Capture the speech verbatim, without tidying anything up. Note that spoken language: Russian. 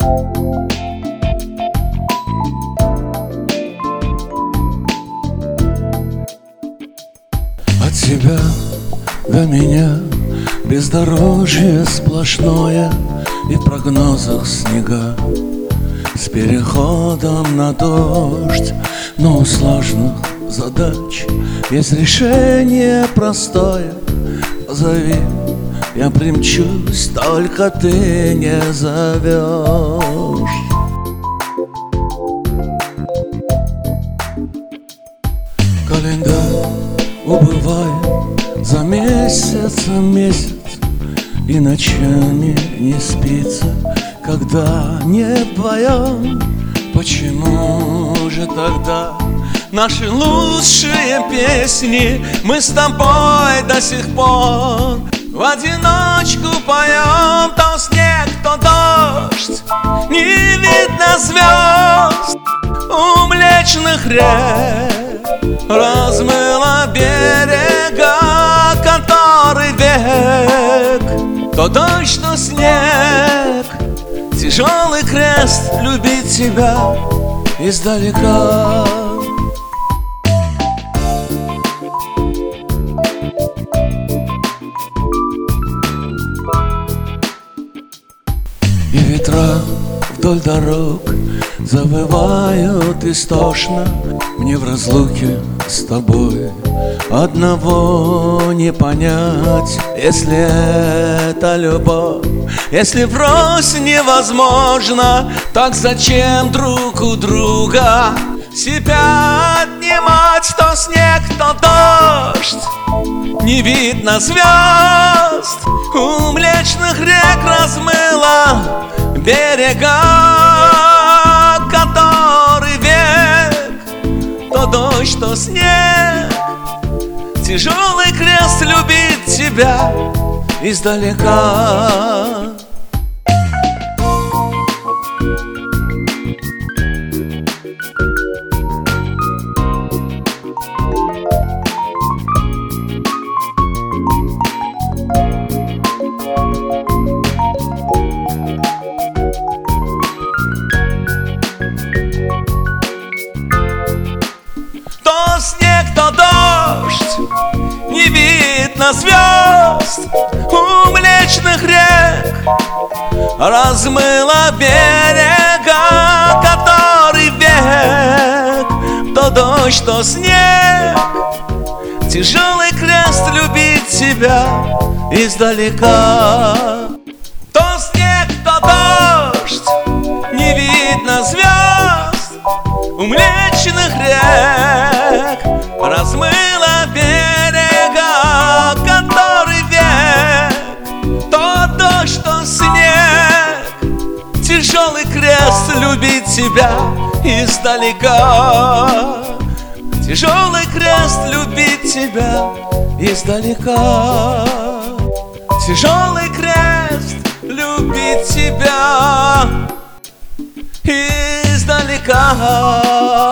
От тебя до меня бездорожье сплошное, и в прогнозах снега с переходом на дождь. Но у сложных задач есть решение простое: позови, я примчусь, только ты не зовешь. Календарь убывает за месяц месяц, и ночами не спится, когда не вдвоем. Почему же тогда наши лучшие песни мы с тобой до сих пор в одиночку поем? То снег, то дождь, не видно звезд, у млечных рек размыло берега, который век. То дождь, то снег, тяжелый крест любить тебя издалека. И ветра вдоль дорог завывают истошно. Мне в разлуке с тобой одного не понять. Если это любовь, если врозь невозможно, так зачем друг у друга себя отнимать? То снег, то дождь, не видно звезд, у млечных рек размыло берега, который век. То дождь, то снег, тяжелый крест любит тебя издалека. То снег, то дождь, не видно звезд, у млечных рек размыло берега, который век. То дождь, то снег, тяжелый крест любит тебя издалека. То снег, то дождь, не видно звезд, у млечных рек размыло берега, который век. То дождь, то снег, тяжелый крест любит тебя издалека. Тяжелый крест любит тебя издалека. Тяжелый крест любит тебя издалека.